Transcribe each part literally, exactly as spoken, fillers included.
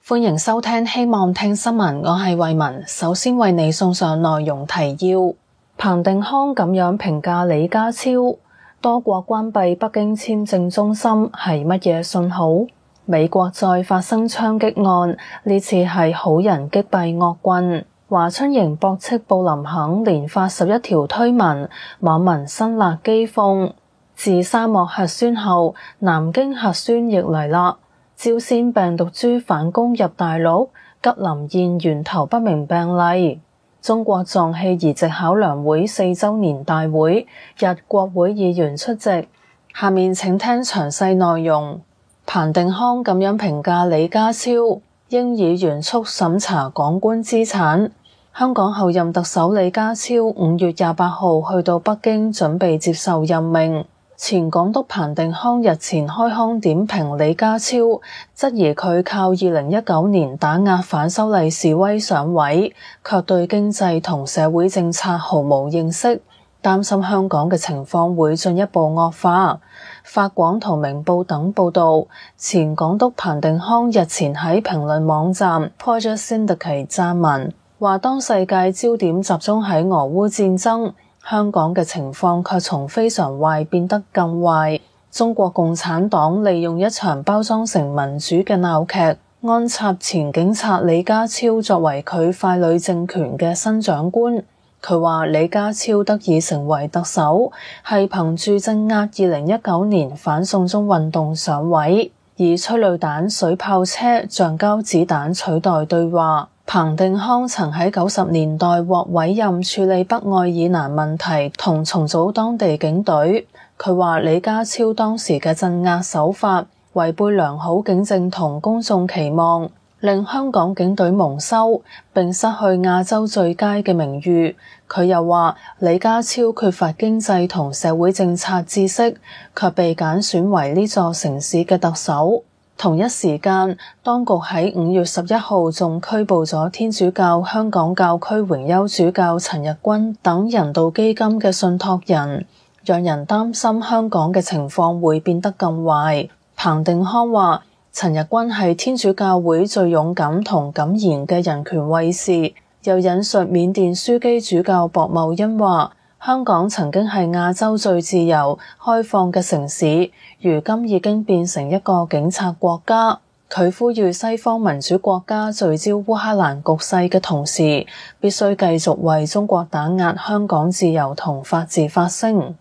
歡迎收聽希望聽新聞，我係慧雯，首先為你送上內容提要。彭定康咁樣評價李家超，多國關閉北京簽證中心係乜嘢信號？美國再發生槍擊案，呢次係好人擊斃惡棍。華春瑩駁斥布林肯連發十一條推文，網民辛辣譏諷。自沙漠核酸後，南京核酸亦嚟啦。朝鮮病毒株反攻入大陸，吉林現源頭不明病例。中國臟器移植考量會四周年大會，日國會議員出席。下面請聽詳細內容。彭定康咁樣評價李家超，應以嚴肅審查港官資產。香港候任特首李家超五月廿八號去到北京準備接受任命。前港督彭定康日前開腔點評李家超，質疑佢靠二零一九年打壓反修例示威上位，卻對經濟同社會政策毫無認識，擔心香港嘅情況會進一步惡化。法廣同明報等報道，前港督彭定康日前喺評論網站 Project Syndicate 撰文，話當世界焦點集中喺俄烏戰爭，香港嘅情況卻從非常壞變得更壞。中國共產黨利用一場包裝成民主嘅鬧劇，安插前警察李家超作為佢傀儡政權嘅新長官。佢話李家超得以成為特首，係憑住鎮壓二零一九年反送中運動上位，以催淚彈、水炮車、橡膠子彈取代對話。彭定康曾喺九十年代獲委任處理北愛爾蘭問題同重組當地警隊。佢話李家超當時嘅鎮壓手法違背良好警政同公眾期望，令香港警隊蒙羞並失去亞洲最佳嘅名譽。佢又話李家超缺乏經濟同社會政策知識，卻被揀選為呢座城市嘅特首。同一時間，當局喺五月十一號仲拘捕咗天主教香港教區榮休主教陳日君等人道基金嘅信託人，讓人擔心香港嘅情況會變得更壞。彭定康話陳日君係天主教會最勇敢同敢言嘅人權衛士，又引述緬甸樞機主教薄茂恩話香港曾經係亞洲最自由開放嘅城市，如今已經變成一個警察國家。佢呼籲西方民主國家聚焦烏克蘭局勢嘅同時，必須繼續為中國打壓香港自由同法治發聲。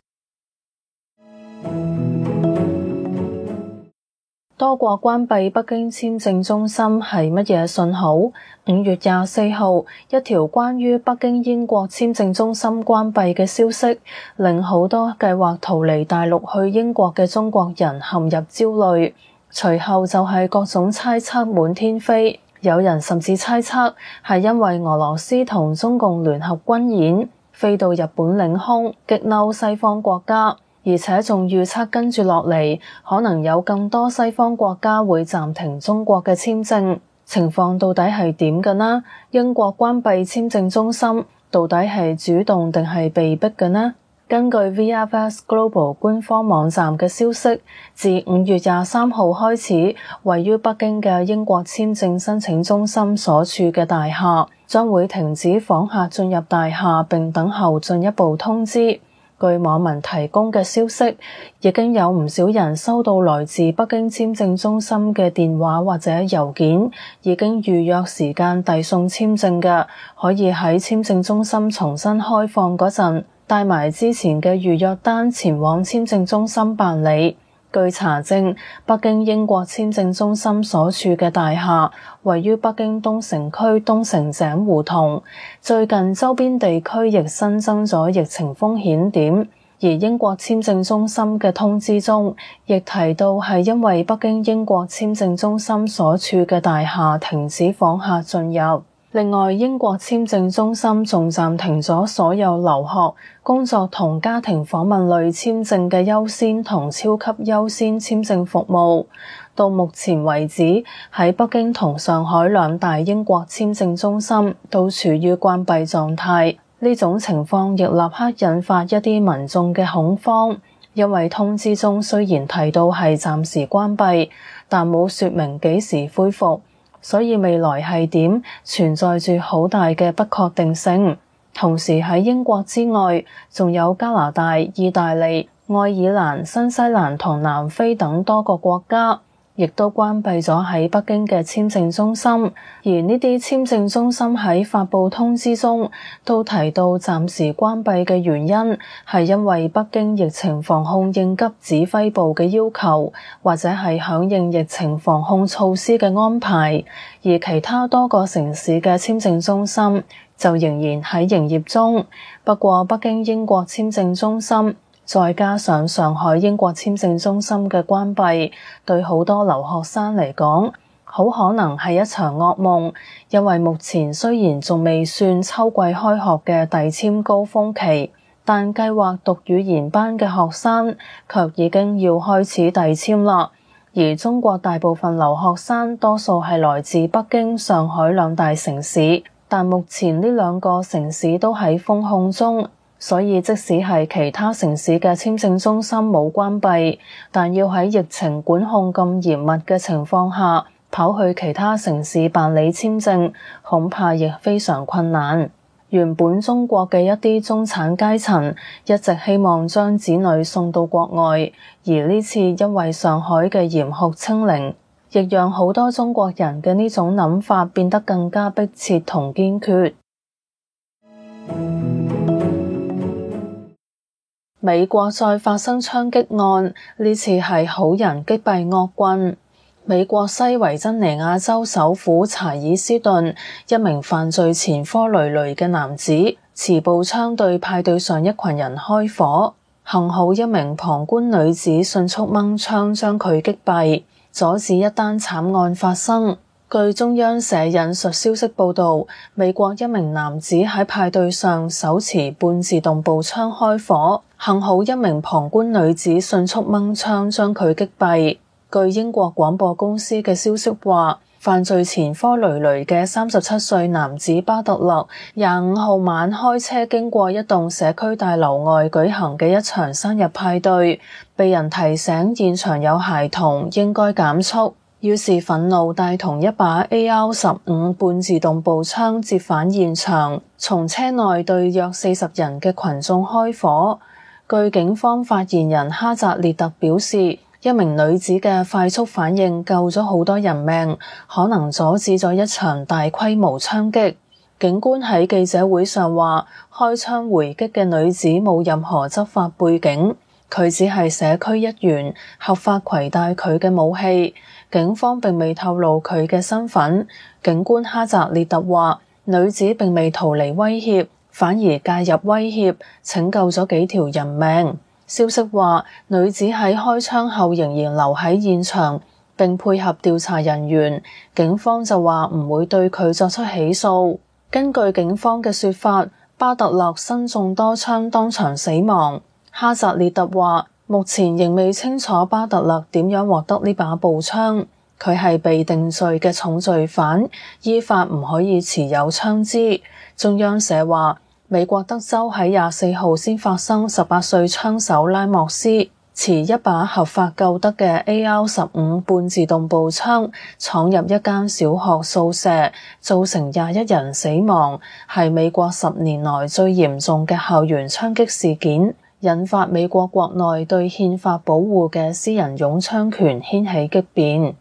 多國關閉北京簽證中心係乜嘢信號？五月廿四號，一條關於北京英國簽證中心關閉嘅消息，令好多計劃逃離大陸去英國嘅中國人陷入焦慮。隨後就係各種猜測滿天飛，有人甚至猜測係因為俄羅斯同中共聯合軍演，飛到日本領空，激嬲西方國家。而且仲預測跟住落嚟，可能有更多西方國家會暫停中國嘅簽證。情況到底係點嘅呢？英國關閉簽證中心，到底係主動定係被逼嘅呢？根據 V F S Global 官方網站嘅消息，自五月廿三號開始，位於北京嘅英國簽證申請中心所處嘅大廈將會停止訪客進入大廈，並等候進一步通知。據網民提供嘅消息，已經有唔少人收到來自北京簽證中心嘅電話或者郵件，已經預約時間遞送簽證嘅，可以喺簽證中心重新開放嗰陣，帶埋之前嘅預約單前往簽證中心辦理。據查證，北京英國簽證中心所處嘅大廈位於北京東城區東城井胡同。最近周邊地區亦新增咗疫情風險點，而英國簽證中心嘅通知中亦提到係因為北京英國簽證中心所處嘅大廈停止訪客進入。另外，英國簽證中心仲暫停咗所有留學、工作同家庭訪問類簽證嘅優先同超級優先簽證服務。到目前為止，喺北京同上海兩大英國簽證中心都處於關閉狀態。呢種情況亦立刻引發一啲民眾嘅恐慌，因為通知中雖然提到係暫時關閉，但冇說明幾時恢復。 所以未來係點存在住好大嘅不確定性。同時喺英國之外，仲有加拿大、意大利、愛爾蘭、新西蘭同南非等多個國家，亦都關閉咗喺北京嘅簽證中心。而呢啲簽證中心喺發布通知中都提到暫時關閉嘅原因係因為北京疫情防控應急指揮部嘅要求，或者係響應疫情防控措施嘅安排。而其他多個城市嘅簽證中心就仍然喺營業中。不過北京英國簽證中心再加上上海英國簽證中心嘅關閉，對好多留學生嚟講，好可能係一場噩夢。因為目前雖然仲未算秋季開學嘅遞簽高峰期，但計劃讀語言班嘅學生卻已經要開始遞簽啦。而中國大部分留學生多數係來自北京、上海兩大城市，但目前呢兩個城市都喺封控中，所以即使係其他城市嘅簽證中心冇關閉，但要喺疫情管控咁嚴密嘅情況下跑去其他城市辦理簽證，恐怕亦非常困難。原本中國嘅一啲中產階層一直希望將子女送到國外，而呢次因為上海嘅嚴酷清零，亦讓好多中國人嘅呢種諗法變得更加迫切同堅決。美國再發生槍擊案，呢次係好人擊斃惡棍。美國西維珍尼亞州首府查爾斯頓，一名犯罪前科累累嘅男子持步槍對派對上一群人開火，幸好一名旁觀女子迅速掹槍將佢擊斃，阻止一單慘案發生。據中央社引述消息報道，美國一名男子喺派對上手持半自動步槍開火，幸好一名旁觀女子迅速掹槍將佢擊斃。據英國廣播公司嘅消息話，犯罪前科累累嘅三十七歲男子巴特勒廿五號晚開車經過一棟社區大樓外舉行嘅一場生日派對，被人提醒現場有孩童，應該減速，於是憤怒帶同一把 A R 十五半自動步槍折返現場，從車內對約四十人嘅群眾開火。據警方發言人哈澤列特表示，一名女子嘅快速反應救咗好多人命，可能阻止咗一場大規模槍擊。警官喺記者會上話，開槍回擊嘅女子冇任何執法背景，佢只係社區一員，合法攜帶佢嘅武器。警方並未透露佢嘅身份。警官哈澤列特話，女子並未逃離威脅，反而介入威脅，拯救咗幾條人命。消息話，女子喺開槍後仍然留喺現場，並配合調查人員。警方就話唔會對佢作出起訴。根據警方嘅說法，巴特勒身中多槍，當場死亡。哈澤列特話，目前仍未清楚巴特勒點樣獲得呢把步槍。佢係被定罪嘅重罪犯，依法唔可以持有槍支。中央社話，美國德州喺廿四號先發生十八歲槍手拉莫斯持一把合法購得嘅 A R 十五半自動步槍闖入一間小學宿舍，造成廿一人死亡，係美國十年來最嚴重嘅校園槍擊事件，引發美國國內對憲法保護嘅私人擁槍權掀起激變。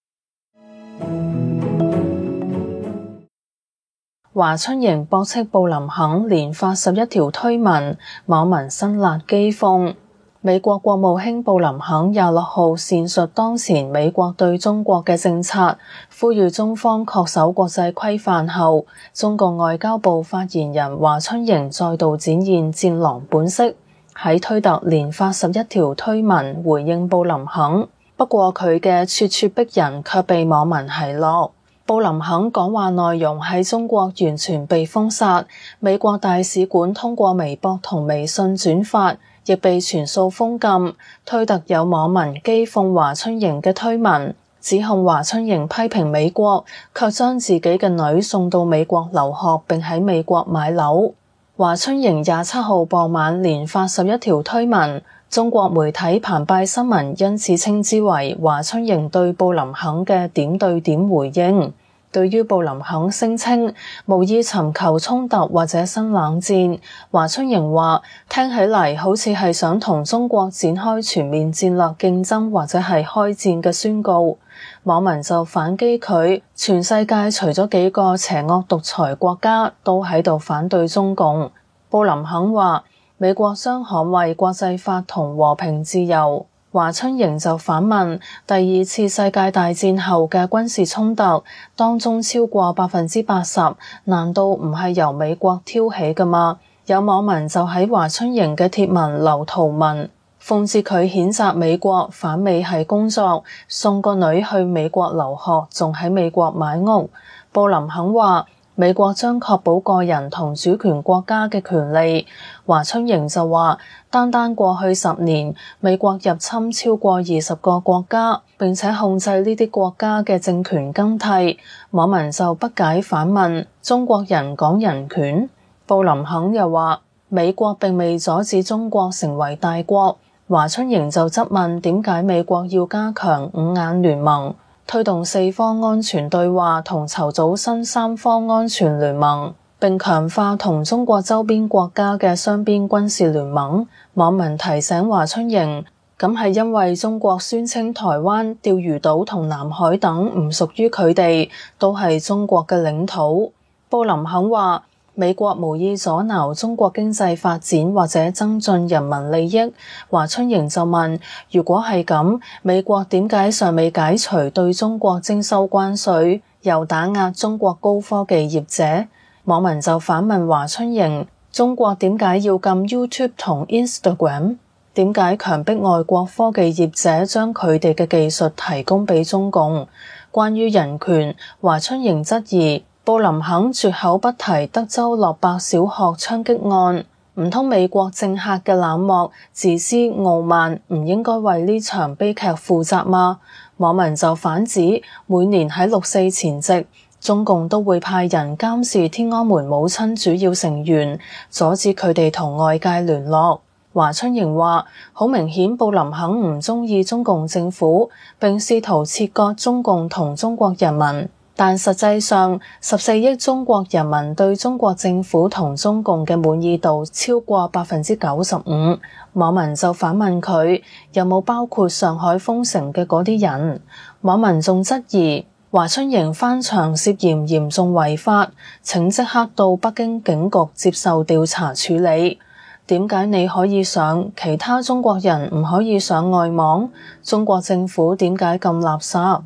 華春瑩駁斥布林肯連發十一條推文，網民辛辣譏諷。美國國務卿布林肯廿六號闡述當前美國對中國嘅政策，呼籲中方恪守國際規範後，中國外交部發言人華春瑩再度展現戰狼本色，喺推特連發十一條推文回應布林肯。不過佢嘅咄咄逼人卻被網民奚落。布林肯講話內容喺中國完全被封殺，美國大使館通過微博同微信轉發，亦被全數封禁。推特有網民譏諷華春瑩嘅推文，指控華春瑩批評美國，卻將自己嘅女送到美國留學並喺美國買樓。華春瑩廿七號傍晚連發十一條推文，中國媒體澎湃新聞因此稱之為華春瑩對布林肯嘅點對點回應。 對於布林肯聲稱無意尋求衝突或者新冷戰，華春瑩話聽起嚟好似係想同中國展開全面戰略競爭或者係開戰嘅宣告。網民就反擊佢，全世界除咗幾個邪惡獨裁國家都喺度反對中共。布林肯話美國將捍衛國際法同和平自由。華春瑩就反問，第二次世界大戰後嘅軍事衝突當中超過百分之八十，難道唔係由美國挑起㗎嗎？有網民就喺華春瑩嘅貼文留圖文，諷刺佢譴責美國反美係工作，送個女去美國留學，仲喺美國買屋。布林肯話美國將確保個人同主權國家嘅權利。華春瑩就話單單過去十年，美國入侵超過二十個國家，並且控制呢啲國家嘅政權更替。網民就不解反問，中國人講人權？布林肯又話美國並未阻止中國成為大國。華春瑩就質問點解美國要加強五眼聯盟，推動四方安全對話同籌組新三方安全聯盟，並強化同中國周邊國家嘅雙邊軍事聯盟。網民提醒華春瑩，咁係因為中國宣稱台灣、釣魚島同南海等唔屬於佢哋，都係中國嘅領土。布林肯話美國無意阻撓中國經濟發展或者增進人民利益。華春瑩就問，如果係咁，美國點解尚未解除對中國徵收關稅，又打壓中國高科技業者？網民就反問華春瑩，中國點解要禁 YouTube 同 Instagram？ 點解強迫外國科技業者將佢哋嘅技術提供俾中共？關於人權，華春瑩質疑布林肯絕口不提德州洛伯小學槍擊案，唔通美國政客嘅冷漠、自私、傲慢唔應該為呢場悲劇負責嗎？網民就反指，每年喺六四前夕，中共都會派人監視天安門母親主要成員，阻止佢哋同外界聯絡。華春瑩話，好明顯布林肯唔鍾意中共政府，並試圖切割中共同中國人民。但實際上，十四億中國人民對中國政府同中共嘅滿意度超過百分之九十五。網民就反問佢，有冇包括上海封城嘅嗰啲人？網民仲質疑華春瑩翻牆涉嫌嚴重違法，請即刻到北京警局接受調查處理。點解你可以上，其他中國人唔可以上外網？中國政府點解咁垃圾？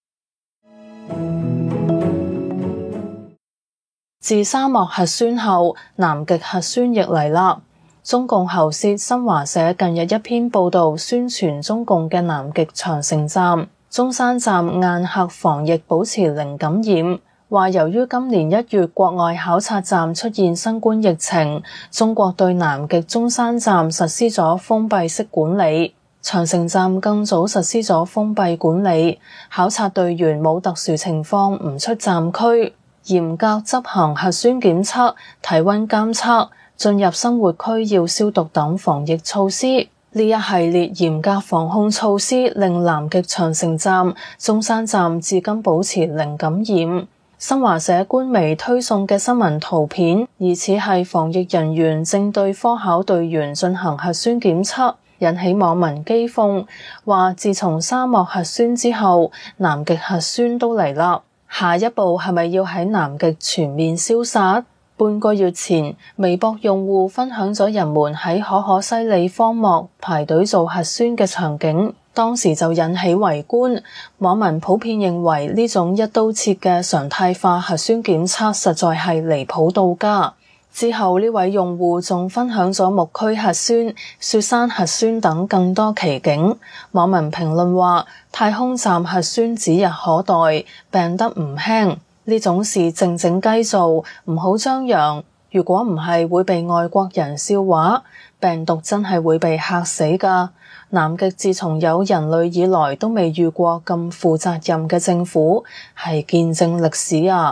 自沙漠核酸後，南極核酸亦嚟啦。中共喉舌新華社近日一篇報道宣傳中共嘅南極長城站、中山站硬核防疫保持零感染，話由於今年一月國外考察站出現新冠疫情，中國對南極中山站實施咗封閉式管理，長城站更早實施咗封閉管理，考察隊員冇特殊情況唔出站區，嚴格執行核酸檢測、體溫監測、進入生活區要消毒等防疫措施。呢一系列嚴格防控措施令南極長城站、中山站至今保持零感染。新華社官微推送嘅新聞圖片，疑似係防疫人員正對科考隊員進行核酸檢測，引起網民譏諷，話自從沙漠核酸之後，南極核酸都嚟啦。下一步係咪要喺南極全面消殺？半個月前，微博用戶分享咗人們喺可可西里荒漠排隊做核酸嘅場景，當時就引起圍觀。網民普遍認為呢種一刀切嘅常態化核酸檢測實在係離譜到家。之後呢位用戶仲分享咗牧區核酸、雪山核酸等更多奇景。網民評論話，太空站核酸指日可待，病得唔輕，呢種事靜靜雞做，唔好張揚，如果唔係會被外國人笑話，病毒真係會被嚇死㗎。南極自從有人類以來都未遇過咁負責任嘅政府，係見證歷史啊！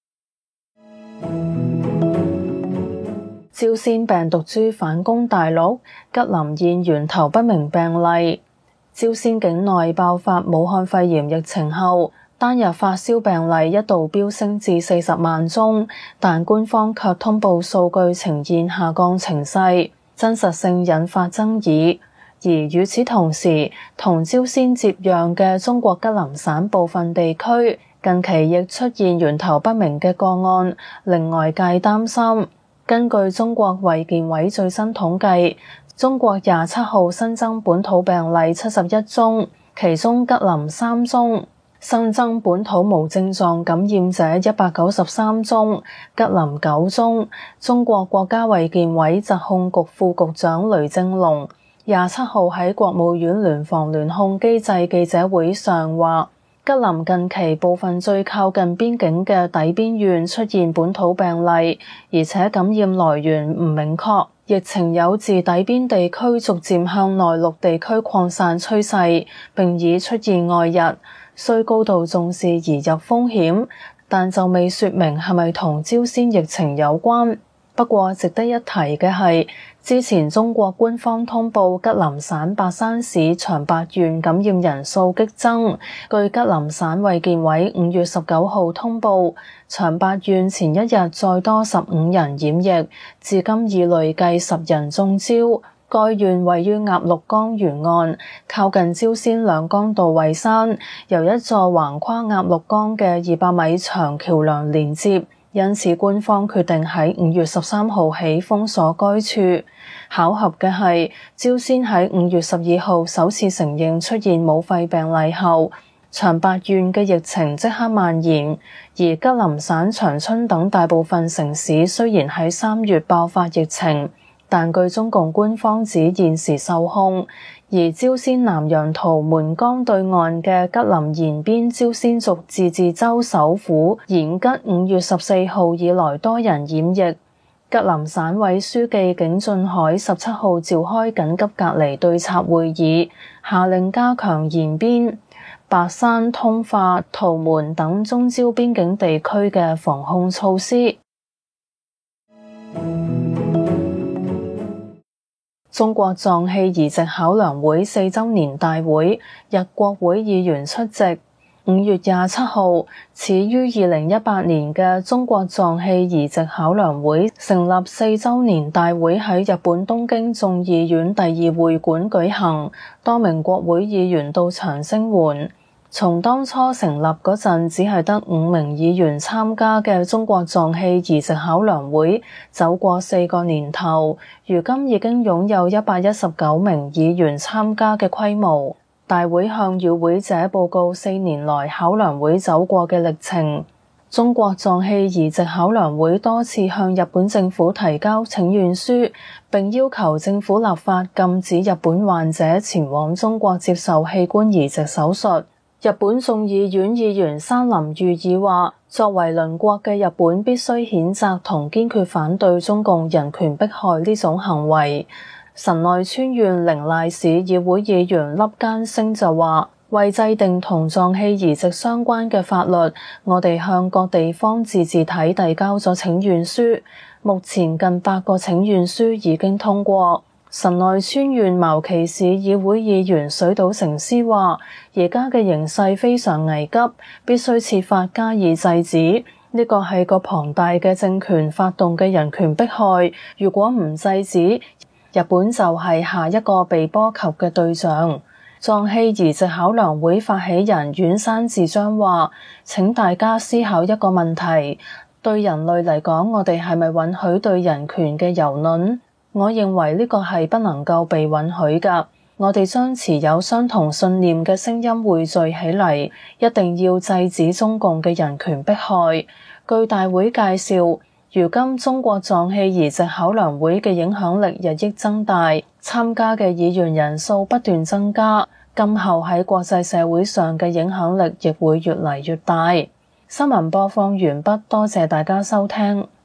朝鮮病毒株反攻大陸，吉林現源頭不明病例。朝鮮境內爆發武漢肺炎疫情後， 單日發燒病例一度飆升至四十萬宗，但官方卻通報數據呈現下降情勢，真實性引發爭議。而與此同時，同朝鮮接壤嘅中國吉林省部分地區近期亦出現源頭不明嘅個案，令外界擔心。根據中國衛健委最新統計，中國廿七號新增本土病例七十一宗，其中吉林三宗，新增本土無症狀感染者一百九十三宗，吉林九宗。中國國家衛健委疾控局副局長雷正龍廿七號喺國務院聯防聯控機制記者會上話，吉林近期部分最靠近邊境嘅底邊縣出現本土病例，而且感染來源唔明確，疫情有自底邊地區逐漸向內陸地區擴散趨勢，並已出現外溢，需高度重視移入風險，但就未說明係咪同朝鮮疫情有關。不過值得一提嘅係，之前中國官方通報吉林省白山市長白縣感染人數激增。據吉林省衛健委五月十九號通報，長白縣前一日再多十五人染疫，至今已累計十人中招。該縣位於鴨綠江沿岸，靠近朝鮮兩江道衛山，由一座橫跨鴨綠江嘅二百米長橋樑連接。因此官方決定喺五月十三號起封鎖該處。巧合嘅係，朝鮮喺五月十二號首次承認出現武肺病例後，長白縣嘅疫情即刻蔓延。而吉林省長春等大部分城市雖然喺三月爆發疫情，但據中共官方指現時受控。而朝鮮南洋圖門江對岸嘅吉林延邊朝鮮族自治州首府延吉五月十四號以來多人染疫。吉林省委書記景俊海十七號召開緊急隔離對策會議，下令加強延邊、白山、通化、圖門等中朝邊境地區嘅防控措施。中國臟器移植考量會四週年大會，日國會議員出席。五月廿七號，始於二零一八年嘅中國臟器移植考量會成立四週年大會喺日本東京眾議院第二會館舉行，多名國會議員到場聲援。從當初成立嗰陣只係得五名議員參加嘅中國臟器移植考量會，走過四個年頭，如今已經擁有一百一十九名議員參加嘅規模。大會向與會者報告四年來考量會走過嘅歷程。中國臟器移植考量會多次向日本政府提交請願書，並要求政府立法禁止日本患者前往中國接受器官移植手術。日本眾議院議員山林裕二話，作為鄰國嘅日本必須譴責同堅決反對中共人權迫害呢種行為。神奈川縣綾瀨市議會議員笠間升就話，為制定同臟器移植相關嘅法律，我哋向各地方自治體遞交咗請願書，目前近百個請願書已經通過。神奈川縣茅崎市議會議員水島誠司話，而家嘅形勢非常危急，必須設法加以制止。呢個係個龐大嘅政權發動嘅人權迫害，如果唔制止，日本就係下一個被波及嘅對象。臟器移植考量會發起人遠山智章話，請大家思考一個問題，對人類嚟講，我哋係咪允許對人權嘅蹂躪？我認為呢個係不能夠被允許㗎。我哋將持有相同信念嘅聲音匯聚起嚟，一定要制止中共嘅人權迫害。據大會介紹，如今中國臟器移植考量會嘅影響力日益增大，參加嘅議員人數不斷增加，今後喺國際社會上嘅影響力亦會越嚟越大。新聞播放完畢，多謝大家收聽。